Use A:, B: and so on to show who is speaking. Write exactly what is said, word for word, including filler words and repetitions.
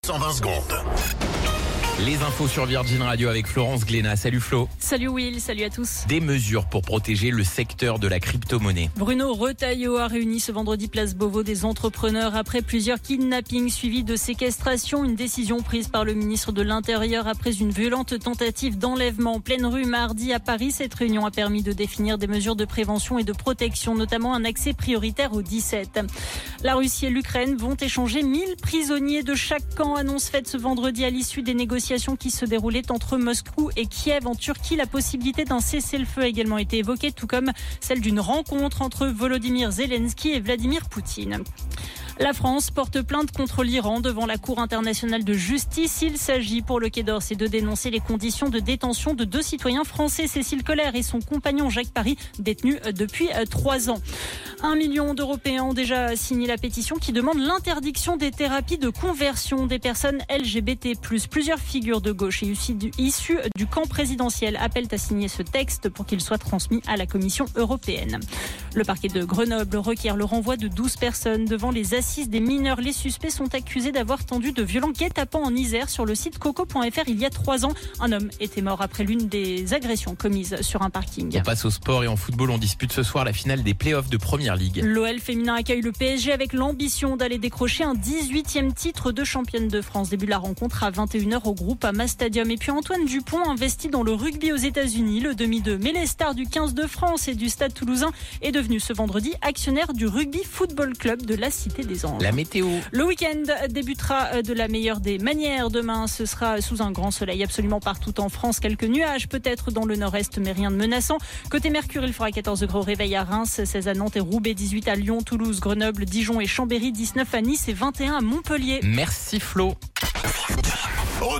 A: cent vingt secondes.
B: Les infos sur Virgin Radio avec Florence Glénat. Salut Flo.
C: Salut Will, salut à tous.
B: Des mesures pour protéger le secteur de la crypto-monnaie.
C: Bruno Retailleau a réuni ce vendredi place Beauvau des entrepreneurs après plusieurs kidnappings suivis de séquestration. Une décision prise par le ministre de l'Intérieur après une violente tentative d'enlèvement en pleine rue mardi à Paris. Cette réunion a permis de définir des mesures de prévention et de protection, notamment un accès prioritaire au dix-sept. La Russie et l'Ukraine vont échanger mille prisonniers de chaque camp. Annonce faite ce vendredi à l'issue des négociations qui se déroulaient entre Moscou et Kiev en Turquie. La possibilité d'un cessez-le-feu a également été évoquée, tout comme celle d'une rencontre entre Volodymyr Zelensky et Vladimir Poutine. La France porte plainte contre l'Iran devant la Cour internationale de justice. Il s'agit pour le Quai d'Orsay de dénoncer les conditions de détention de deux citoyens français, Cécile Collère et son compagnon Jacques Paris, détenus depuis trois ans. Un million d'Européens ont déjà signé la pétition qui demande l'interdiction des thérapies de conversion des personnes L G B T plus. Plusieurs figures de gauche et issues du camp présidentiel appellent à signer ce texte pour qu'il soit transmis à la Commission européenne. Le parquet de Grenoble requiert le renvoi de douze personnes devant les assises des mineurs. Les suspects sont accusés d'avoir tendu de violents guet-apens en Isère. Sur le site coco point f r, il y a trois ans, un homme était mort après l'une des agressions commises sur un parking.
B: On passe au sport et en football, on dispute ce soir la finale des playoffs de Première Ligue.
C: L'O L féminin accueille le P S G avec l'ambition d'aller décrocher un dix-huitième titre de championne de France. Début de la rencontre à vingt et une heures au Groupama Stadium. Et puis Antoine Dupont investit dans le rugby aux États-Unis. Le demi de mêlée star du quinze de France et du Stade Toulousain est devenu ce vendredi actionnaire du Rugby Football Club de la Cité des Anges.
B: La météo.
C: Le week-end débutera de la meilleure des manières. Demain, ce sera sous un grand soleil absolument partout en France. Quelques nuages peut-être dans le nord-est, mais rien de menaçant. Côté Mercure, il fera quatorze degrés au réveil à Reims, seize à Nantes et Roubaix, dix-huit à Lyon, Toulouse, Grenoble, Dijon et Chambéry, dix-neuf à Nice et vingt et un à Montpellier.
B: Merci Flo.